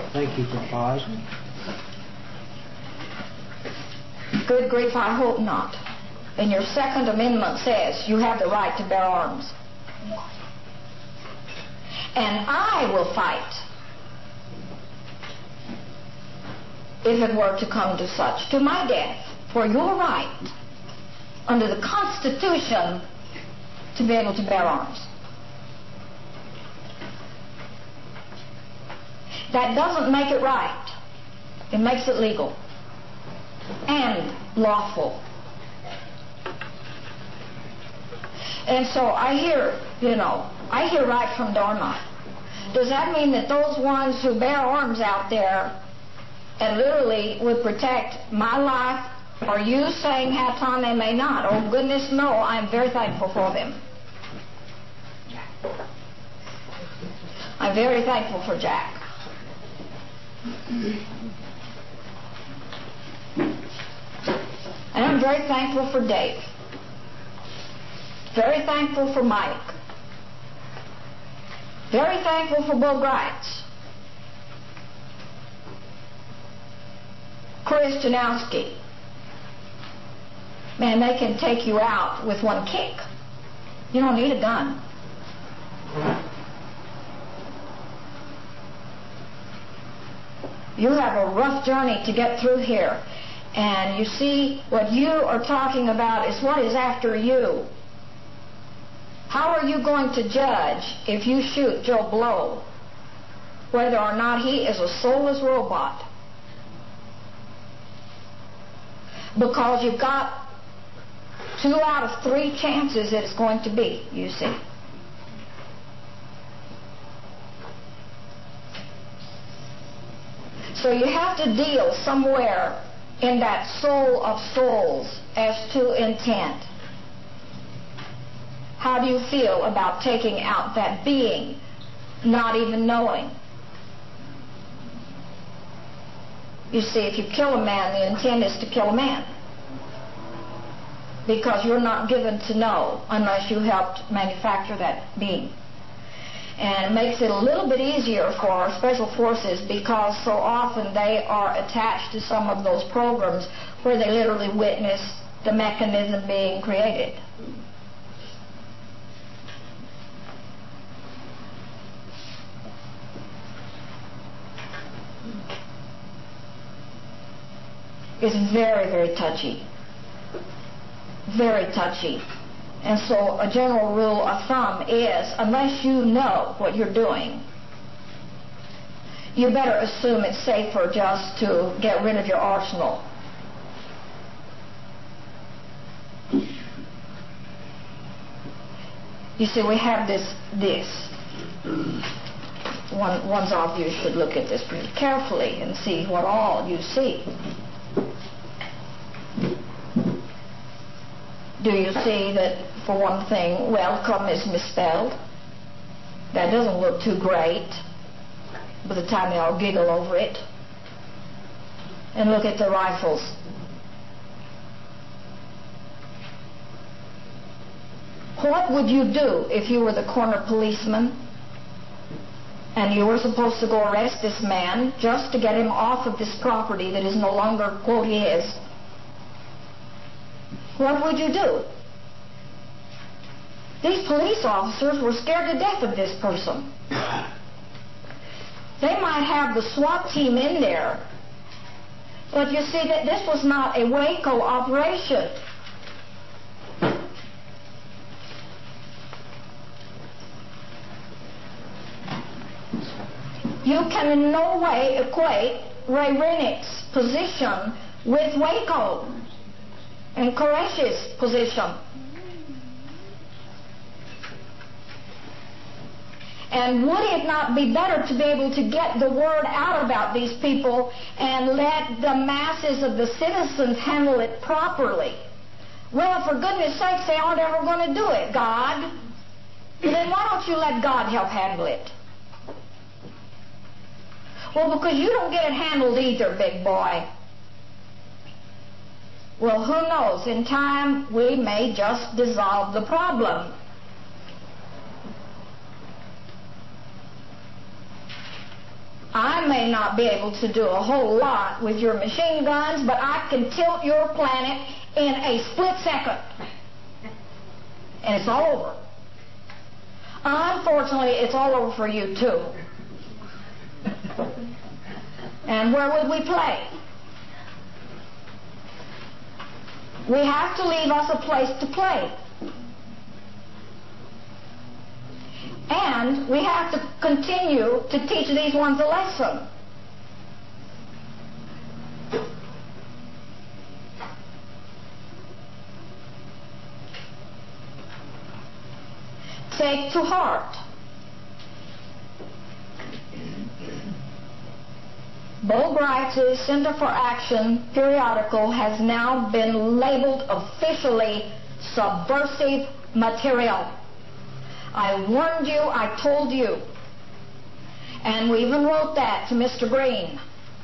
Thank you for pausing. Good grief, I hope not. And your Second Amendment says you have the right to bear arms. And I will fight if it were to come to such, to my death, for your right under the Constitution to be able to bear arms. That doesn't make it right. It makes it legal and lawful. And so I hear, I hear right from Dharma. Does that mean that those ones who bear arms out there and literally would protect my life? Are you saying, Hatan, they may not? Oh, goodness, no. I'm very thankful for them. I'm very thankful for Jack. And I'm very thankful for Dave. Very thankful for Mike. Very thankful for Bill Greitz. Chris Janowski. Man, they can take you out with one kick. You don't need a gun. You have a rough journey to get through here. And you see, what you are talking about is what is after you. How are you going to judge if you shoot Joe Blow whether or not he is a soulless robot? Because you've got 2 out of 3 chances that it's going to be, you see. So you have to deal somewhere in that soul of souls as to intent. How do you feel about taking out that being, not even knowing? You see, if you kill a man, the intent is to kill a man. Because you're not given to know unless you helped manufacture that being. And it makes it a little bit easier for our special forces because so often they are attached to some of those programs where they literally witness the mechanism being created. It's very, very touchy. Very touchy. And so a general rule of thumb is, unless you know what you're doing, you better assume it's safer just to get rid of your arsenal. You see, we have this. One's obvious should look at this pretty carefully and see what all you see. Do you see that, for one thing, welcome is misspelled? That doesn't look too great by the time they all giggle over it. And look at the rifles. What would you do if you were the corner policeman and you were supposed to go arrest this man just to get him off of this property that is no longer, quote, his? What would you do? These police officers were scared to death of this person. They might have the SWAT team in there, but you see that this was not a Waco operation. You can in no way equate Ray Rennick's position with Waco and Koresh's position. And would it not be better to be able to get the word out about these people and let the masses of the citizens handle it properly? Well, for goodness sakes, they aren't ever going to do it, God. Then why don't you let God help handle it? Well, because you don't get it handled either, big boy. Well, who knows? In time, we may just dissolve the problem. I may not be able to do a whole lot with your machine guns, but I can tilt your planet in a split second. And it's all over. Unfortunately, it's all over for you too. And where would we play? We have to leave us a place to play. And we have to continue to teach these ones a lesson. Take to heart. Bo Greitz's Center for Action periodical has now been labeled officially subversive material. I warned you, I told you. And we even wrote that to Mr. Green.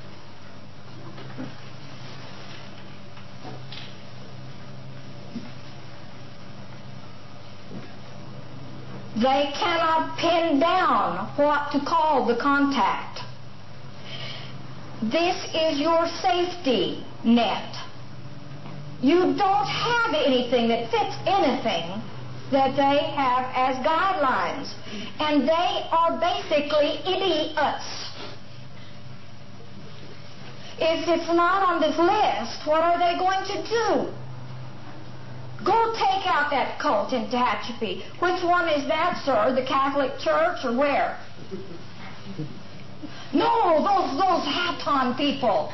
They cannot pin down what to call the contact. This is your safety net. You don't have anything that fits anything that they have as guidelines. And they are basically idiots. If it's not on this list, what are they going to do? Go take out that cult in Tehachapi. Which one is that, sir? The Catholic Church or where? No, those Hatton people.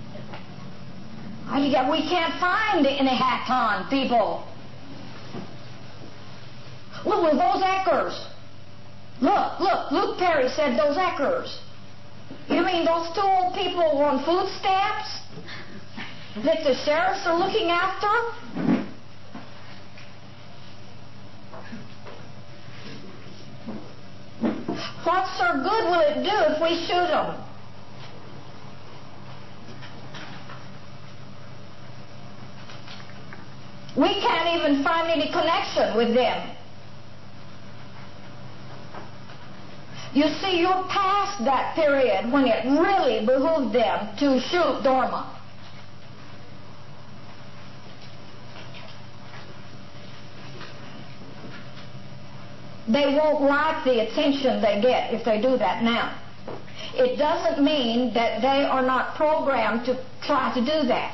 We can't find any Hatton people. Look, those Eckers. Look, Luke Perry said those Eckers. You mean those two old people on food stamps that the sheriffs are looking after? What sort of good will it do if we shoot them? We can't even find any connection with them. You see, you're past that period when it really behooved them to shoot Dorma. They won't like the attention they get if they do that now. It doesn't mean that they are not programmed to try to do that.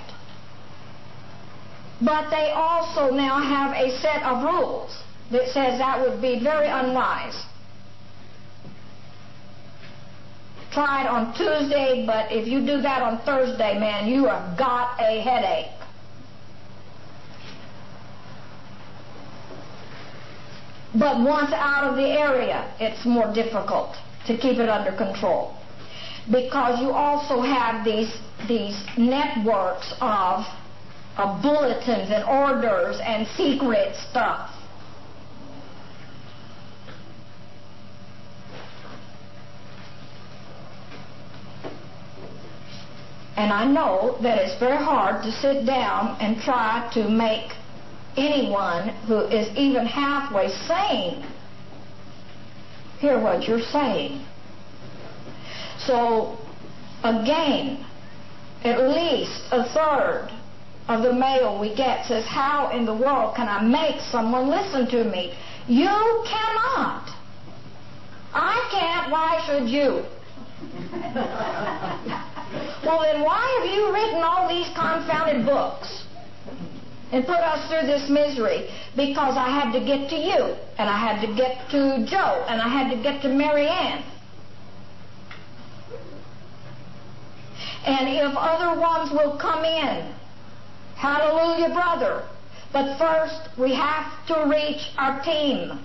But they also now have a set of rules that says that would be very unwise. Try it on Tuesday, but if you do that on Thursday, man, you have got a headache. But once out of the area, it's more difficult to keep it under control. Because you also have these networks of bulletins and orders and secret stuff. And I know that it's very hard to sit down and try to make anyone who is even halfway sane hear what you're saying. So, again, at least a third of the mail we get says, how in the world can I make someone listen to me? You cannot. I can't. Why should you? Well, then why have you written all these confounded books and put us through this misery? Because I had to get to you, and I had to get to Joe, and I had to get to Mary Ann. And if other ones will come in, hallelujah, brother. But first, we have to reach our team.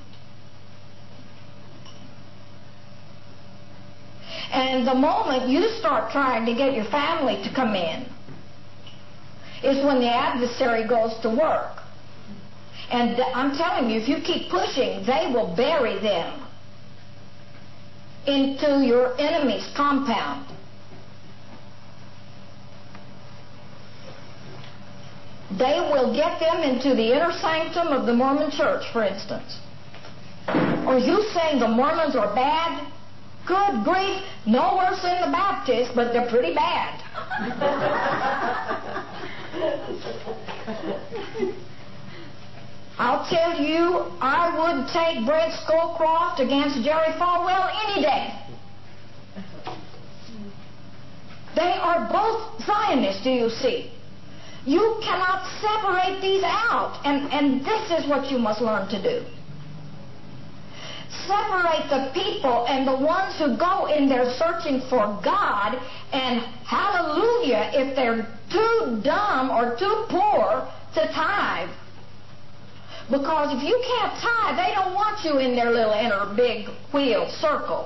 And the moment you start trying to get your family to come in is when the adversary goes to work. And I'm telling you, if you keep pushing, they will bury them into your enemy's compound. They will get them into the inner sanctum of the Mormon church, for instance. Are you saying the Mormons are bad? Good grief, no worse than the Baptists, but they're pretty bad. I'll tell you, I would take Brent Scowcroft against Jerry Falwell any day. They are both Zionists, do you see? You cannot separate these out, and this is what you must learn to do. Separate the people and the ones who go in there searching for God, and hallelujah if they're too dumb or too poor to tithe. Because if you can't tithe, they don't want you in their little inner big wheel circle.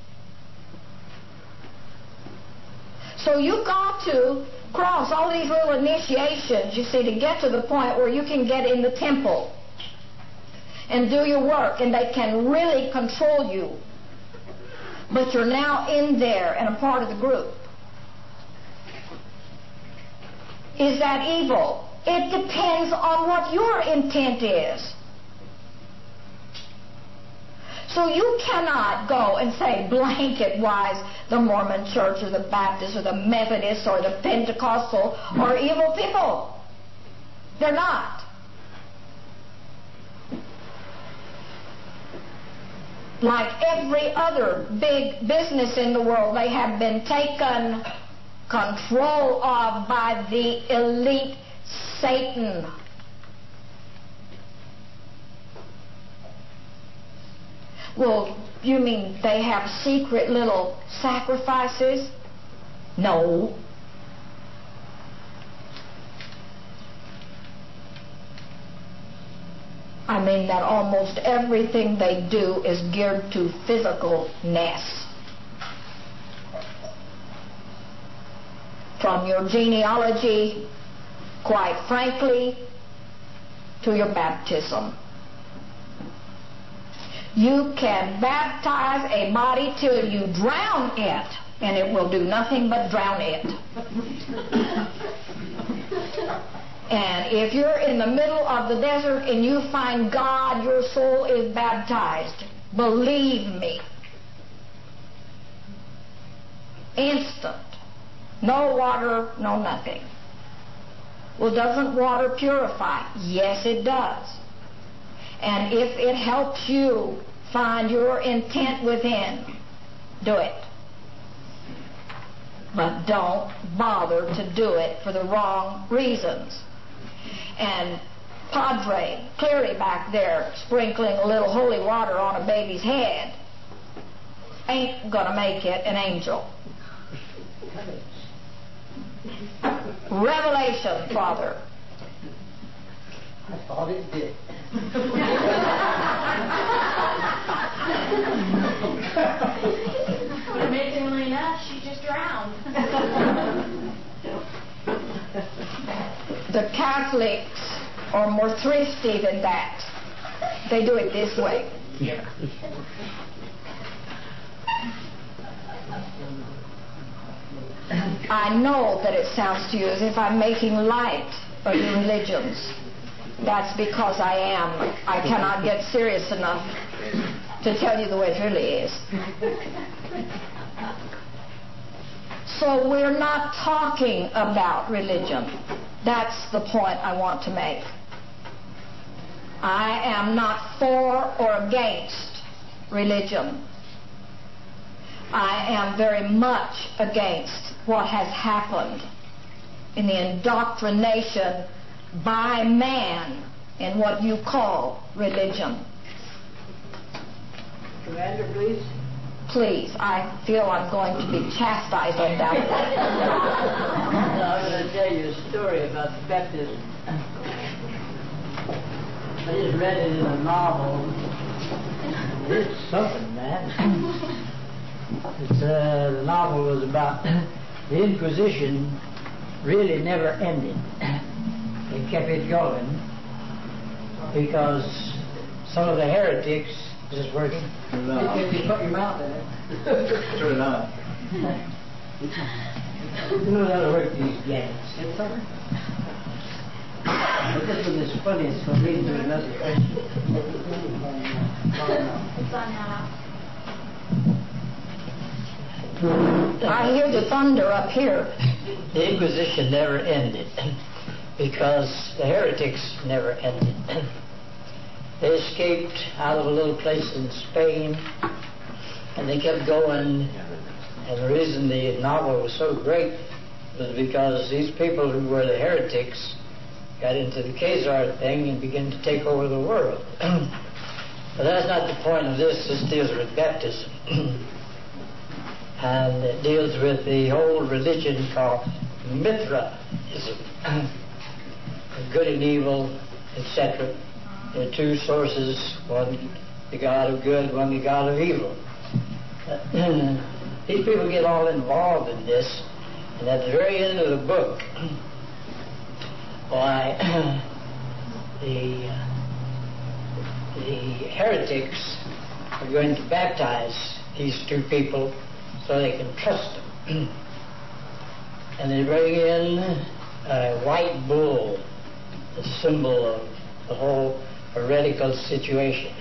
So you've got to cross all these little initiations, you see, to get to the point where you can get in the temple and do your work, and they can really control you. But you're now in there and a part of the group. Is that evil? It depends on what your intent is. So you cannot go and say blanket-wise the Mormon Church or the Baptist or the Methodist or the Pentecostal are evil people. They're not. Like every other big business in the world, they have been taken control of by the elite Satan. Well, you mean they have secret little sacrifices? No. I mean that almost everything they do is geared to physicalness. From your genealogy, quite frankly, to your baptism. You can baptize a body till you drown it, and it will do nothing but drown it. And if you're in the middle of the desert and you find God, your soul is baptized. Believe me. Instant. No water, no nothing. Well, doesn't water purify? Yes, it does. And if it helps you find your intent within, do it. But don't bother to do it for the wrong reasons. And Padre Cleary back there sprinkling a little holy water on a baby's head ain't gonna make it an angel. Revelation, Father. I thought it did. But amazingly enough, she just drowned. The Catholics are more thrifty than that. They do it this way. Yeah. I know that it sounds to you as if I'm making light of your religions. That's because I am. I cannot get serious enough to tell you the way it really is. So we're not talking about religion. That's the point I want to make. I am not for or against religion. I am very much against what has happened in the indoctrination by man in what you call religion. Commander, please. Please, I feel I'm going to be chastised on that one. I'm going to tell you a story about the baptism. I just read it in a novel. It's something, man. The novel was about the Inquisition really never ended. They kept it going because some of the heretics just working. No. If you put your mouth in it. Turn it on. You know how to work these gadgets. But this one is funny. It's going to lead to another question. It's on now. I hear the thunder up here. The Inquisition never ended because the heretics never ended. They escaped out of a little place in Spain, and they kept going. And the reason the novel was so great was because these people who were the heretics got into the Khazar thing and began to take over the world. But that's not the point of this. This deals with baptism. And it deals with the old religion called Mithraism. Good and evil, etc. There are two sources, one the God of good, one the God of evil. These people get all involved in this, and at the very end of the book, why the heretics are going to baptize these two people so they can trust them. And they bring in a white bull, the symbol of the whole heretical situation.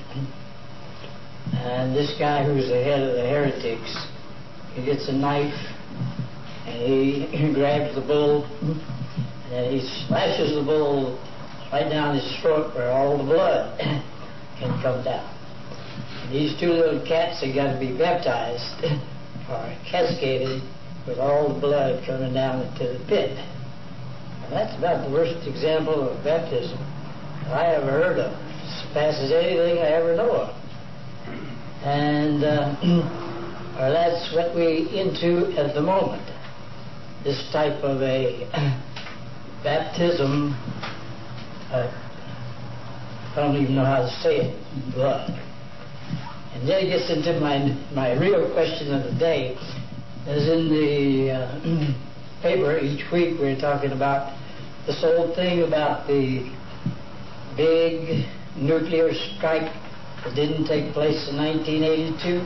And this guy who's the head of the heretics, he gets a knife and he grabs the bull and he slashes the bull right down his throat where all the blood can come down. And these two little cats that got to be baptized are cascaded with all the blood coming down into the pit. And that's about the worst example of baptism I ever heard of. It surpasses anything I ever know of. And that's what we're into at the moment. This type of a baptism, I don't even know how to say it, blood. And then it gets into my real question of the day. As in the paper each week, we're talking about this old thing about the big nuclear strike that didn't take place in 1982.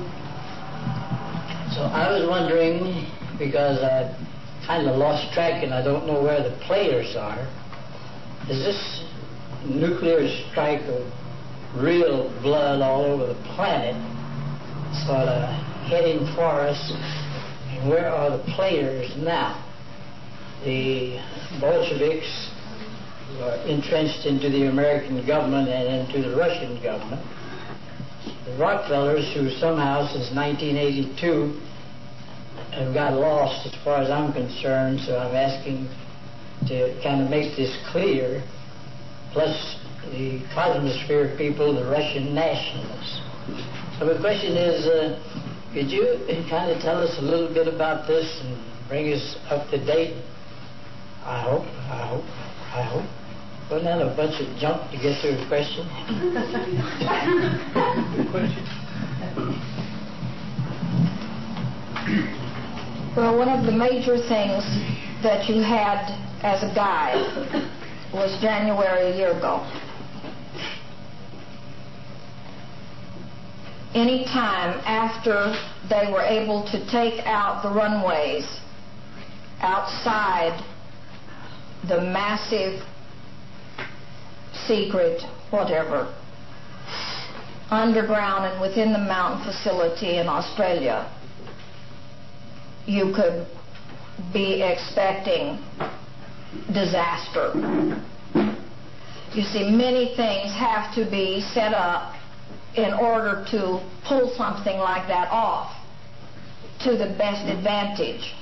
So I was wondering, because I kind of lost track and I don't know where the players are, is this nuclear strike of real blood all over the planet sort of heading for us? And where are the players now? The Bolsheviks who are entrenched into the American government and into the Russian government. The Rockefellers, who somehow since 1982 have got lost as far as I'm concerned, so I'm asking to kind of make this clear, plus the Cosmosphere people, the Russian nationalists. So the question is, could you kind of tell us a little bit about this and bring us up to date? I hope. Wasn't that a bunch of junk to get to a question? Good question. Well, one of the major things that you had as a guide was January a year ago. Any time after they were able to take out the runways outside the massive, secret, whatever, underground and within the mountain facility in Australia, you could be expecting disaster. You see, many things have to be set up in order to pull something like that off to the best advantage.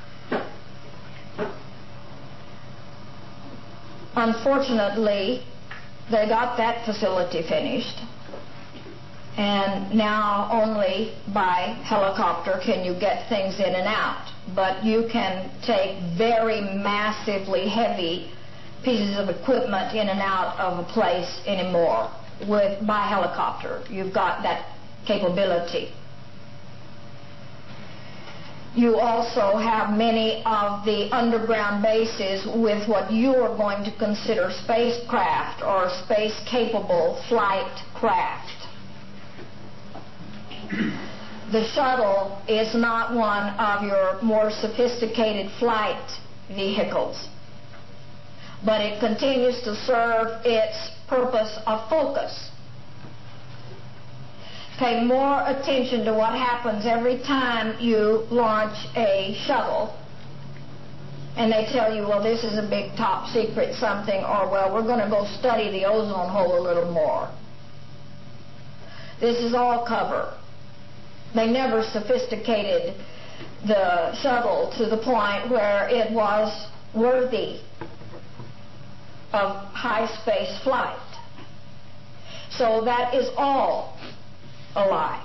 Unfortunately, they got that facility finished, and now only by helicopter can you get things in and out. But you can take very massively heavy pieces of equipment in and out of a place anymore by helicopter. You've got that capability. You also have many of the underground bases with what you are going to consider spacecraft or space-capable flight craft. The shuttle is not one of your more sophisticated flight vehicles, but it continues to serve its purpose of focus. pay more attention to what happens every time you launch a shuttle and they tell you, well, this is a big top secret something, or, well, we're going to go study the ozone hole a little more. This is all cover. They never sophisticated the shuttle to the point where it was worthy of high space flight. So that is all a lie.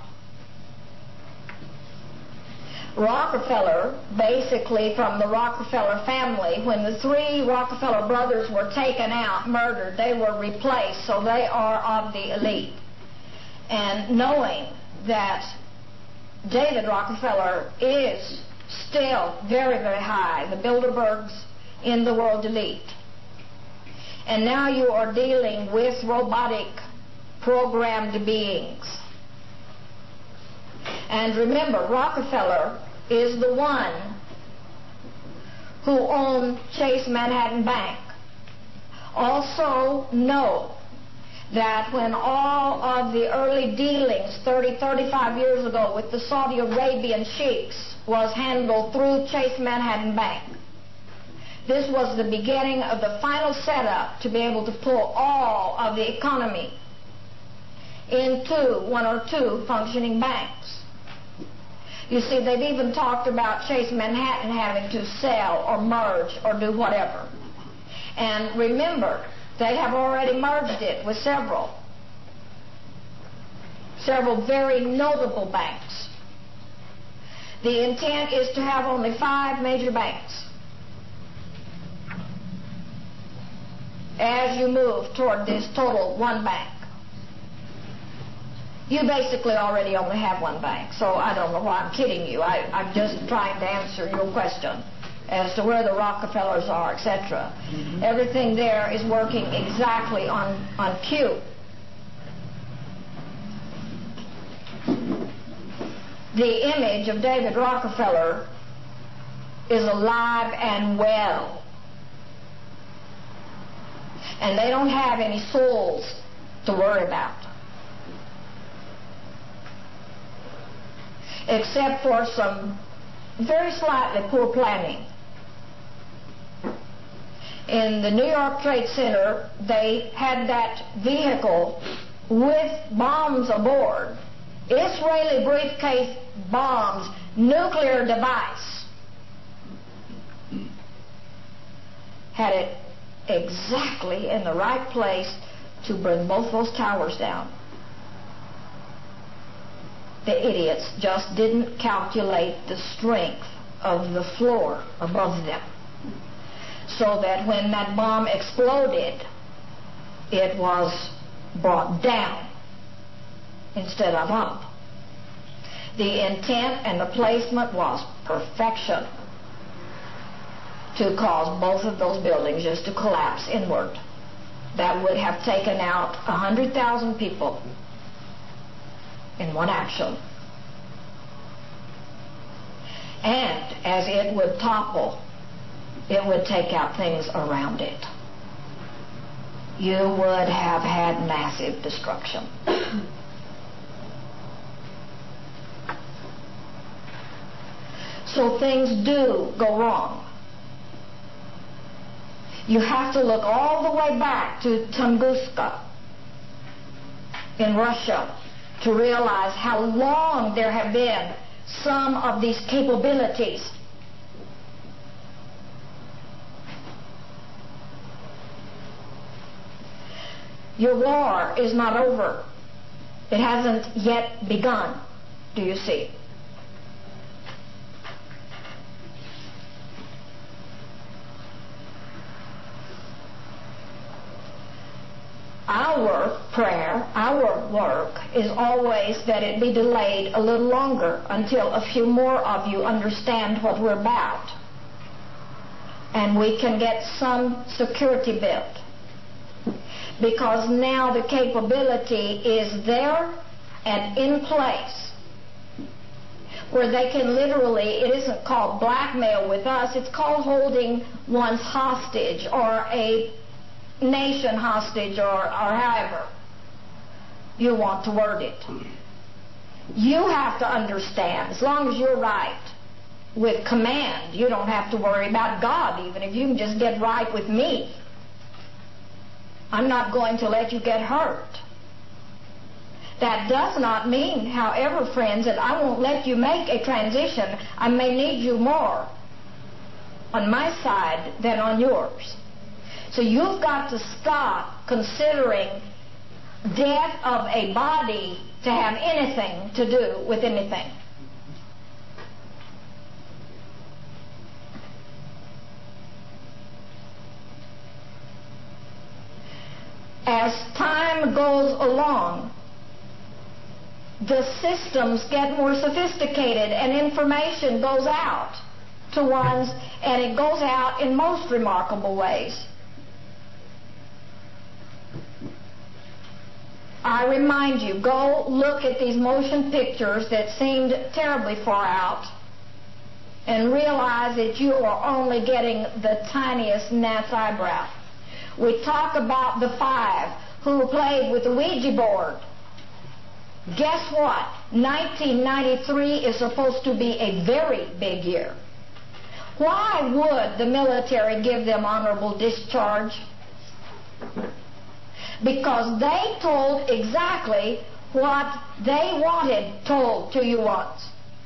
Rockefeller, basically from the Rockefeller family, when the three Rockefeller brothers were taken out, murdered, they were replaced, so they are of the elite. And knowing that David Rockefeller is still very, very high, the Bilderbergs in the world elite. And now you are dealing with robotic programmed beings. And remember, Rockefeller is the one who owned Chase Manhattan Bank. Also know that when all of the early dealings 30, 35 years ago with the Saudi Arabian sheiks was handled through Chase Manhattan Bank, this was the beginning of the final setup to be able to pull all of the economy into one or two functioning banks. You see, they've even talked about Chase Manhattan having to sell or merge or do whatever. And remember, they have already merged it with several very notable banks. The intent is to have only 5 major banks as you move toward this total one bank. You basically already only have one bank, so I don't know why I'm kidding you. I'm just trying to answer your question as to where the Rockefellers are, etc. Everything there is working exactly on cue. The image of David Rockefeller is alive and well. And they don't have any souls to worry about, except for some very slightly poor planning. In the New York Trade Center, they had that vehicle with bombs aboard, Israeli briefcase bombs, nuclear device. Had it exactly in the right place to bring both those towers down. The idiots just didn't calculate the strength of the floor above them, so that when that bomb exploded, it was brought down instead of up. The intent and the placement was perfection to cause both of those buildings just to collapse inward. That would have taken out 100,000 people in one action. And as it would topple, it would take out things around it. You would have had massive destruction. So things do go wrong. You have to look all the way back to Tunguska in Russia to realize how long there have been some of these capabilities. Your war is not over. It hasn't yet begun, do you see? Our prayer, our work, is always that it be delayed a little longer until a few more of you understand what we're about, and we can get some security built. Because now the capability is there and in place, where they can literally, it isn't called blackmail with us, it's called holding one's hostage, or a nation hostage, or however you want to word it. You have to understand, as long as you're right with command, you don't have to worry about God, even if you can just get right with me. I'm not going to let you get hurt. That does not mean, however, friends, that I won't let you make a transition. I may need you more on my side than on yours. So you've got to stop considering death of a body to have anything to do with anything. As time goes along, the systems get more sophisticated and information goes out to ones, and it goes out in most remarkable ways. I remind you, go look at these motion pictures that seemed terribly far out and realize that you are only getting the tiniest gnat's eyebrow. We talk about the 5 who played with the Ouija board. Guess what? 1993 is supposed to be a very big year. Why would the military give them honorable discharge? Because they told exactly what they wanted told to you once.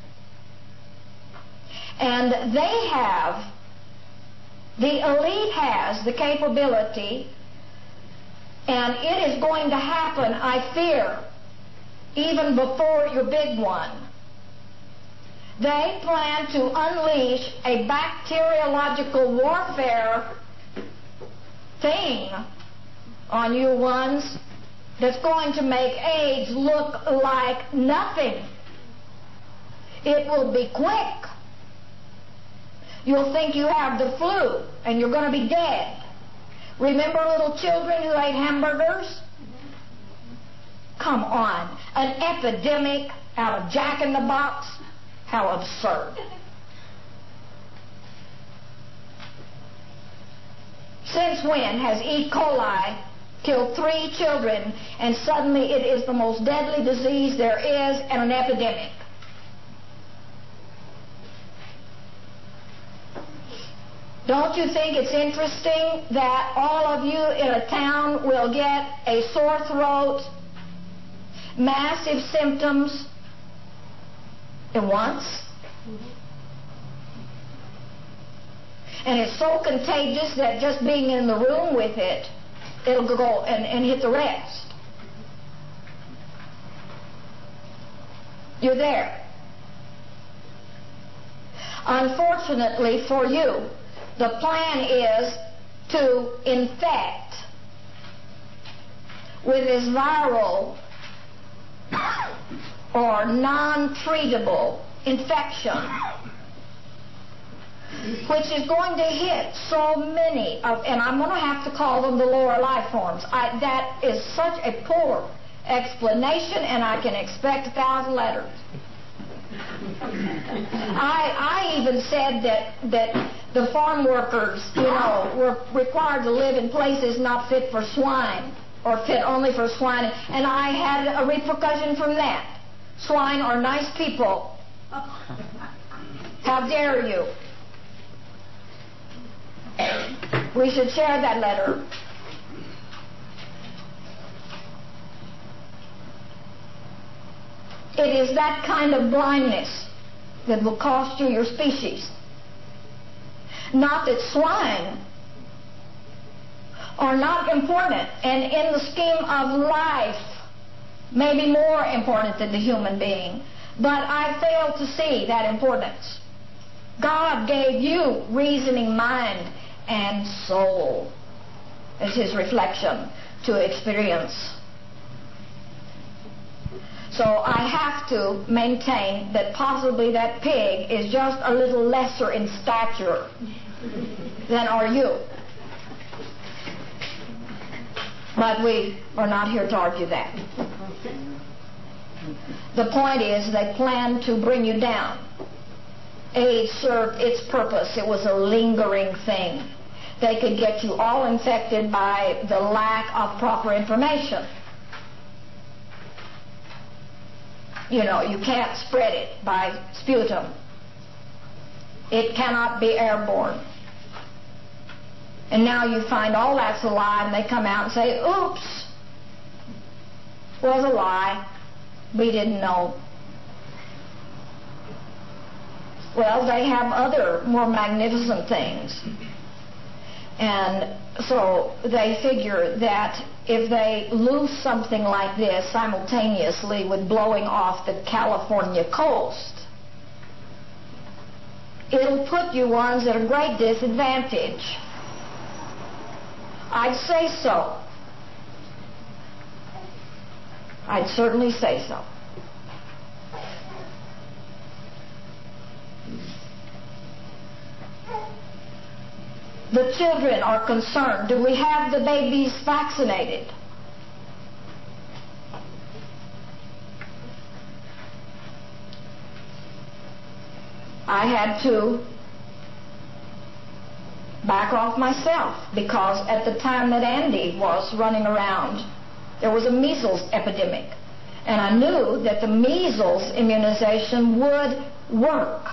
And they have, the elite has the capability, and it is going to happen, I fear, even before your big one. They plan to unleash a bacteriological warfare thing on you ones that's going to make AIDS look like nothing. It will be quick. You'll think you have the flu and you're going to be dead. Remember little children who ate hamburgers? Come on. An epidemic out of Jack in the Box? How absurd. Since when has E. coli killed 3 children and suddenly it is the most deadly disease there is and an epidemic? Don't you think it's interesting that all of you in a town will get a sore throat, massive symptoms at once? And it's so contagious that just being in the room with it, it'll go and hit the rest. You're there. Unfortunately for you, the plan is to infect with this viral or non-treatable infection, which is going to hit so many of, and I'm going to have to call them the lower life forms. That is such a poor explanation, and I can expect 1,000 letters. I even said that the farm workers, were required to live in places not fit for swine, or fit only for swine, and I had a repercussion from that. Swine are nice people. How dare you? We should share that letter. It is that kind of blindness that will cost you your species. Not that swine are not important, and in the scheme of life, maybe more important than the human being. But I fail to see that importance. God gave you reasoning mind and soul as His reflection to experience. So I have to maintain that possibly that pig is just a little lesser in stature than are you. But we are not here to argue that. The point is they plan to bring you down. AIDS served its purpose. It was a lingering thing. They could get you all infected by the lack of proper information. You can't spread it by sputum. It cannot be airborne. And now you find all that's a lie, and they come out and say, oops, was a lie. We didn't know. Well, they have other more magnificent things. And so they figure that if they lose something like this simultaneously with blowing off the California coast, it'll put you ones at a great disadvantage. I'd say so. I'd certainly say so. The children are concerned. Do we have the babies vaccinated? I had to back off myself because at the time that Andy was running around, there was a measles epidemic. And I knew that the measles immunization would work.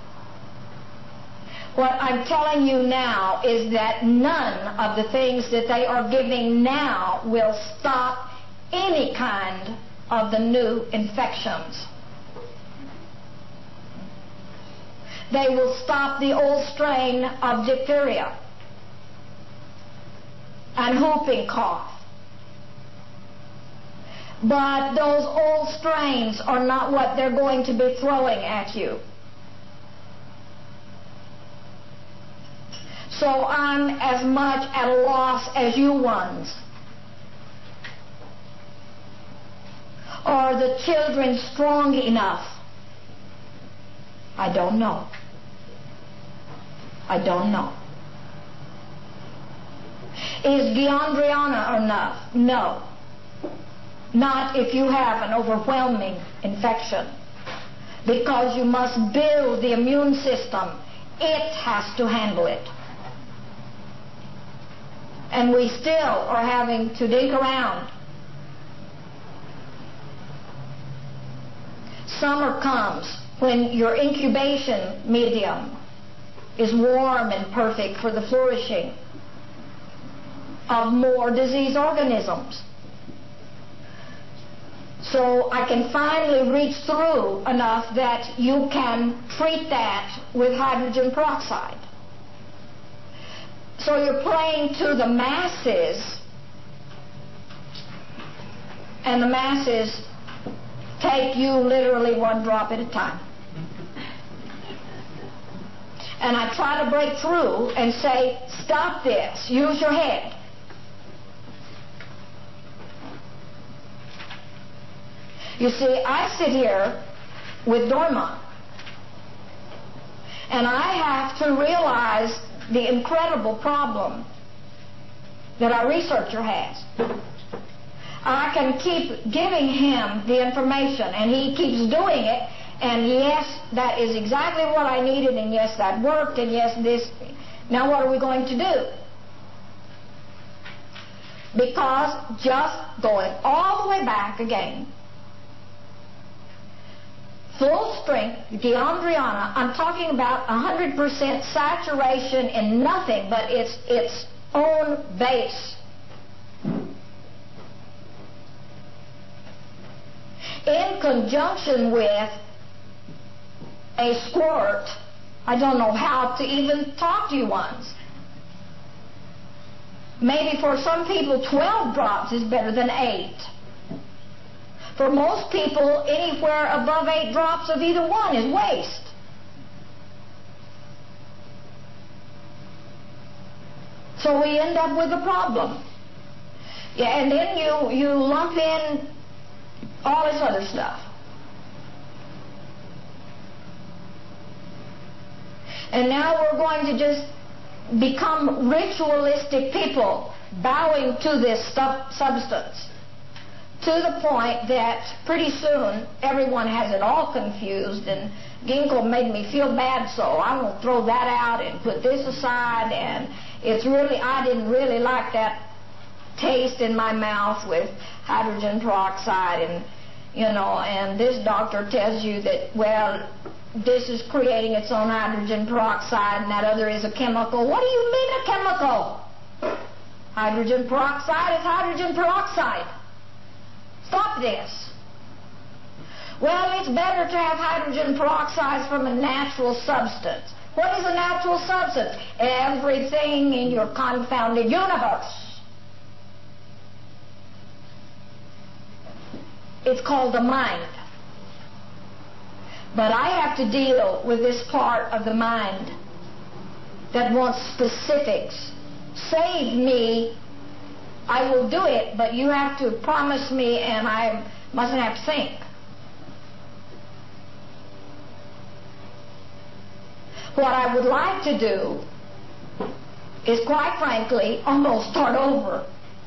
What I'm telling you now is that none of the things that they are giving now will stop any kind of the new infections. They will stop the old strain of diphtheria and whooping cough. But those old strains are not what they're going to be throwing at you. So I'm as much at a loss as you ones. Are the children strong enough? I don't know. I don't know. Is Guiandriana enough? No. Not if you have an overwhelming infection. Because you must build the immune system. It has to handle it. And we still are having to dig around. Summer comes when your incubation medium is warm and perfect for the flourishing of more disease organisms. So I can finally reach through enough that you can treat that with hydrogen peroxide. So you're playing to the masses, and the masses take you literally one drop at a time. And I try to break through and say, stop this, use your head. You see, I sit here with Dorma, and I have to realize the incredible problem that our researcher has. I can keep giving him the information, and he keeps doing it, and yes, that is exactly what I needed, and yes, that worked, and yes, this. Now what are we going to do? Because just going all the way back again, full strength, Guiandriana, I'm talking about 100% saturation in nothing but its own base. In conjunction with a squirt, I don't know how to even talk to you once. Maybe for some people 12 drops is better than 8. For most people, anywhere above 8 drops of either one is waste. So we end up with a problem. Yeah, and then you lump in all this other stuff. And now we're going to just become ritualistic people, bowing to this substance, to the point that pretty soon everyone has it all confused, and Ginkgo made me feel bad, so I won't throw that out and put this aside, and I didn't really like that taste in my mouth with hydrogen peroxide, and and this doctor tells you that, well, this is creating its own hydrogen peroxide and that other is a chemical. What do you mean a chemical? Hydrogen peroxide is hydrogen peroxide. Stop this. Well, it's better to have hydrogen peroxide from a natural substance. What is a natural substance? Everything in your confounded universe. It's called the mind. But I have to deal with this part of the mind that wants specifics. Save me, I will do it, but you have to promise me and I mustn't have to think. What I would like to do is, quite frankly, almost start over.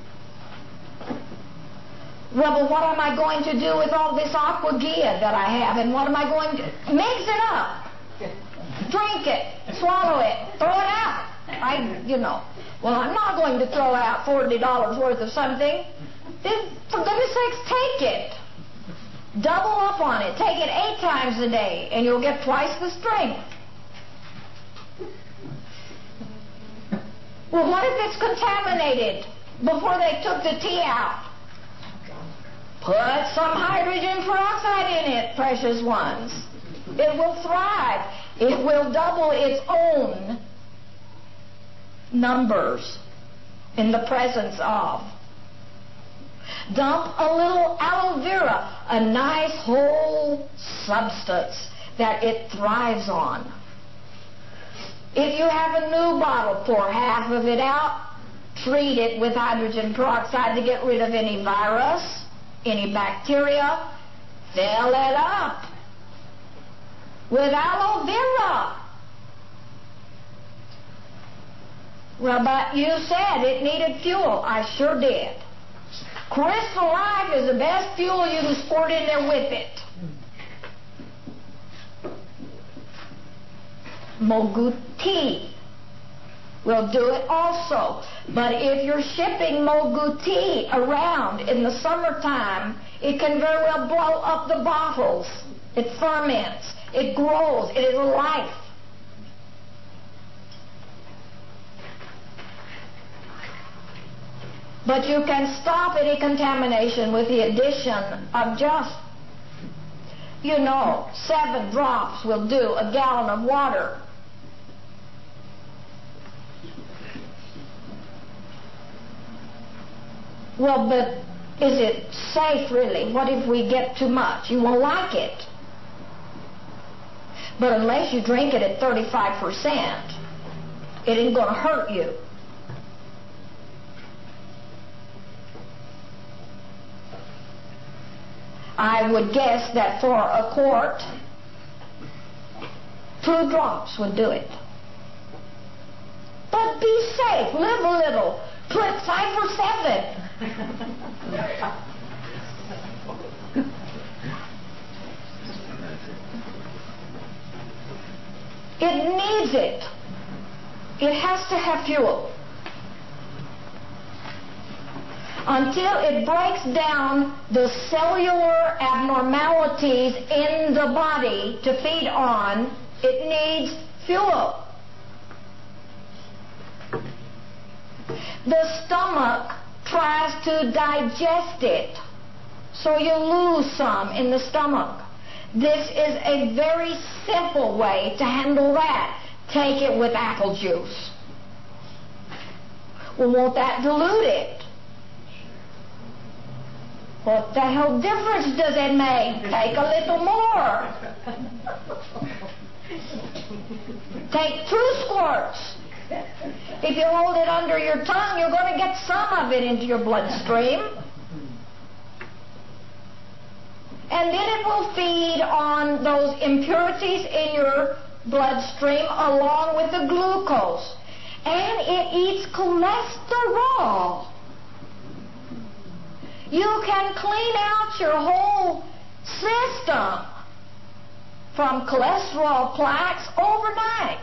Well, but what am I going to do with all this aqua gia that I have? And what am I going to... Mix it up. Drink it. Swallow it. Throw it out. Well, I'm not going to throw out $40 worth of something. Then, for goodness sakes, take it. Double up on it. Take it 8 times a day, and you'll get twice the strength. Well, what if it's contaminated before they took the tea out? Put some hydrogen peroxide in it, precious ones. It will thrive. It will double its own numbers in the presence of. Dump a little aloe vera, a nice whole substance that it thrives on. If you have a new bottle, pour half of it out, treat it with hydrogen peroxide to get rid of any virus, any bacteria, fill it up with aloe vera. Well, but you said it needed fuel. I sure did. Crystal Life is the best fuel you can squirt in there with it. Mogu tea will do it also. But if you're shipping Mogu tea around in the summertime, it can very well blow up the bottles. It ferments. It grows. It is life. But you can stop any contamination with the addition of just, 7 drops will do a gallon of water. Well, but is it safe, really? What if we get too much? You won't like it. But unless you drink it at 35%, it ain't going to hurt you. I would guess that for a quart, 2 drops would do it. But be safe. Live a little. Put 5 or 7. It needs it. It has to have fuel. Until it breaks down the cellular abnormalities in the body to feed on, it needs fuel. The stomach tries to digest it, so you lose some in the stomach. This is a very simple way to handle that. Take it with apple juice. Well, won't that dilute it? What the hell difference does it make? Take a little more. Take 2 squirts. If you hold it under your tongue, you're going to get some of it into your bloodstream. And then it will feed on those impurities in your bloodstream along with the glucose. And it eats cholesterol. You can clean out your whole system from cholesterol plaques overnight.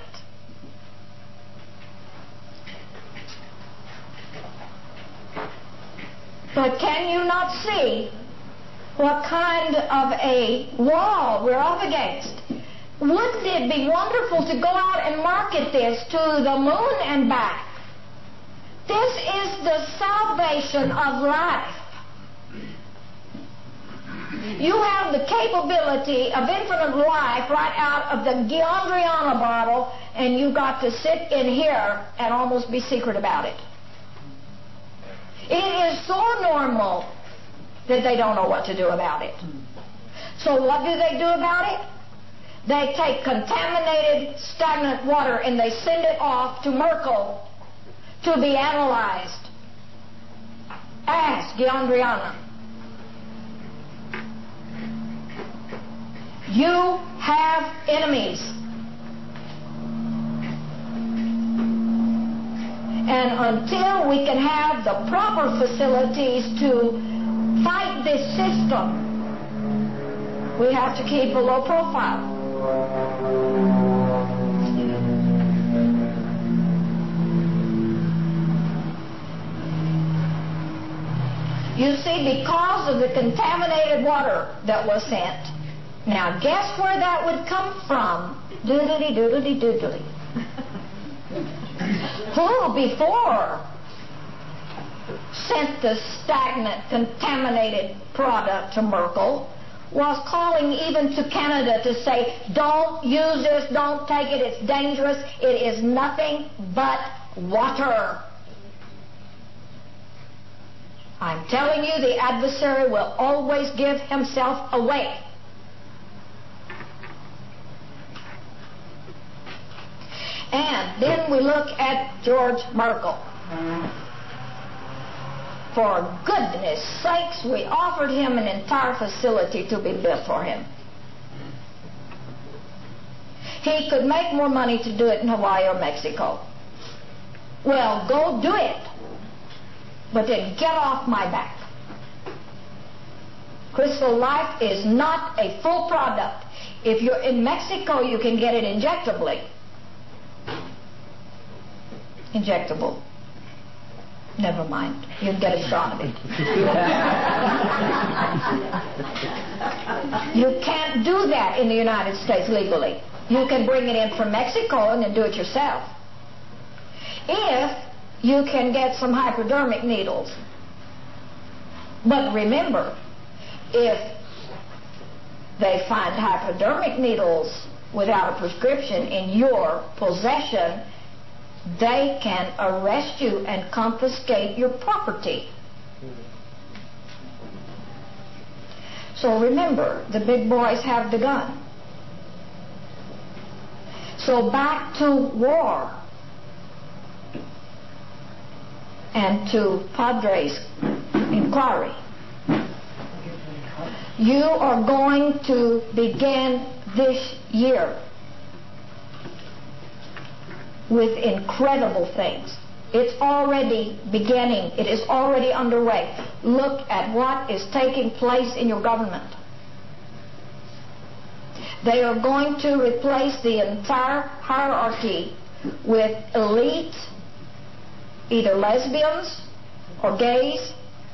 But can you not see what kind of a wall we're up against. Wouldn't it be wonderful to go out and market this to the moon and back? This is the salvation of life. You have the capability of infinite life right out of the Gondriana bottle, and you got to sit in here and almost be secret about it. It is so normal that they don't know what to do about it. So what do they do about it? They take contaminated, stagnant water and they send it off to Merkel to be analyzed. Ask Gondriana. You have enemies. And until we can have the proper facilities to fight this system, we have to keep a low profile. You see, because of the contaminated water that was sent. Now, guess where that would come from? Doodly, doodly, doodly. Who before sent the stagnant, contaminated product to Merkel was calling even to Canada to say, don't use this, don't take it, it's dangerous, it is nothing but water. I'm telling you, the adversary will always give himself away. And then we look at George Merkel. For goodness sakes, we offered him an entire facility to be built for him. He could make more money to do it in Hawaii or Mexico. Well, go do it. But then get off my back. Crystal Life is not a full product. If you're in Mexico, you can get it injectably. Injectable. Never mind. You can get a shot of it. You can't do that in the United States legally. You can bring it in from Mexico and then do it yourself. If you can get some hypodermic needles. But remember, if they find hypodermic needles without a prescription in your possession, they can arrest you and confiscate your property. So remember, the big boys have the gun. So back to war and to Padre's inquiry. You are going to begin this year with incredible things. It's already beginning. It is already underway. Look at what is taking place in your government. They are going to replace the entire hierarchy with elite, either lesbians or gays.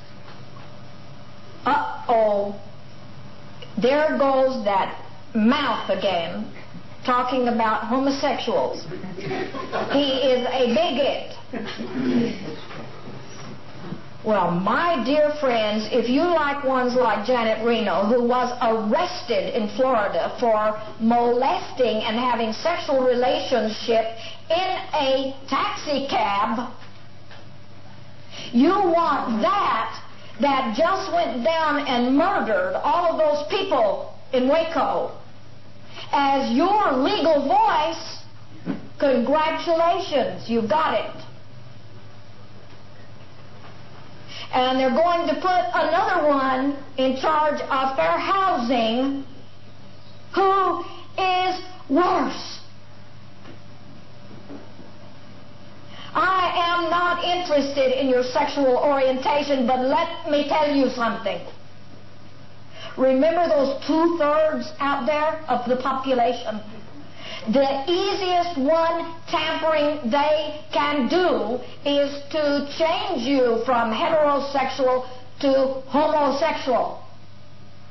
Uh-oh. There goes that mouth again, talking about homosexuals. He is a bigot. Well, my dear friends, if you like ones like Janet Reno, who was arrested in Florida for molesting and having sexual relationship in a taxi cab, you want that just went down and murdered all of those people in Waco as your legal voice. Congratulations, you got it. And they're going to put another one in charge of fair housing, who is worse. I am not interested in your sexual orientation, but let me tell you something. Remember those 2/3 out there of the population? The easiest one tampering they can do is to change you from heterosexual to homosexual.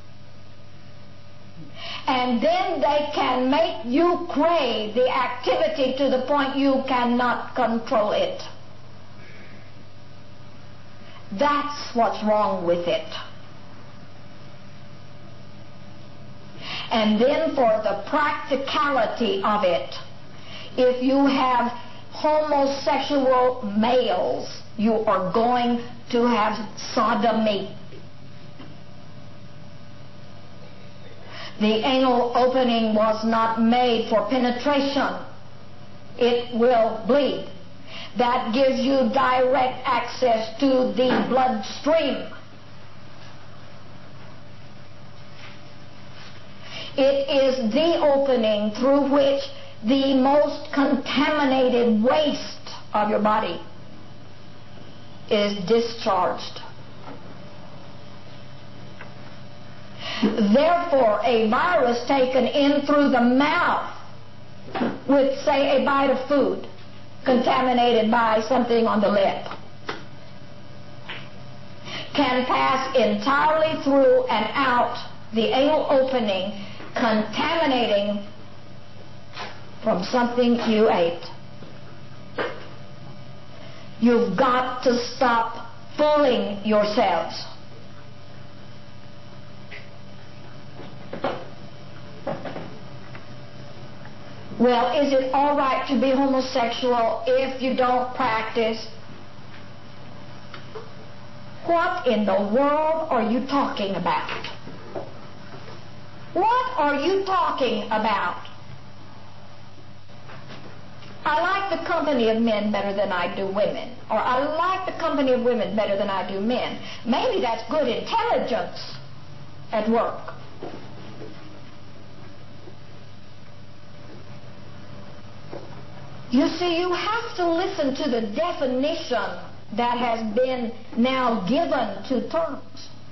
And then they can make you crave the activity to the point you cannot control it. That's what's wrong with it. And then for the practicality of it, if you have homosexual males, you are going to have sodomy. The anal opening was not made for penetration. It will bleed. That gives you direct access to the bloodstream. It is the opening through which the most contaminated waste of your body is discharged. Therefore, a virus taken in through the mouth with, say, a bite of food contaminated by something on the lip can pass entirely through and out the anal opening, contaminating from something you ate. You've got to stop fooling yourselves. Well, is it all right to be homosexual if you don't practice? What in the world are you talking about? What are you talking about? I like the company of men better than I do women. Or I like the company of women better than I do men. Maybe that's good intelligence at work. You see, you have to listen to the definition that has been now given to terms.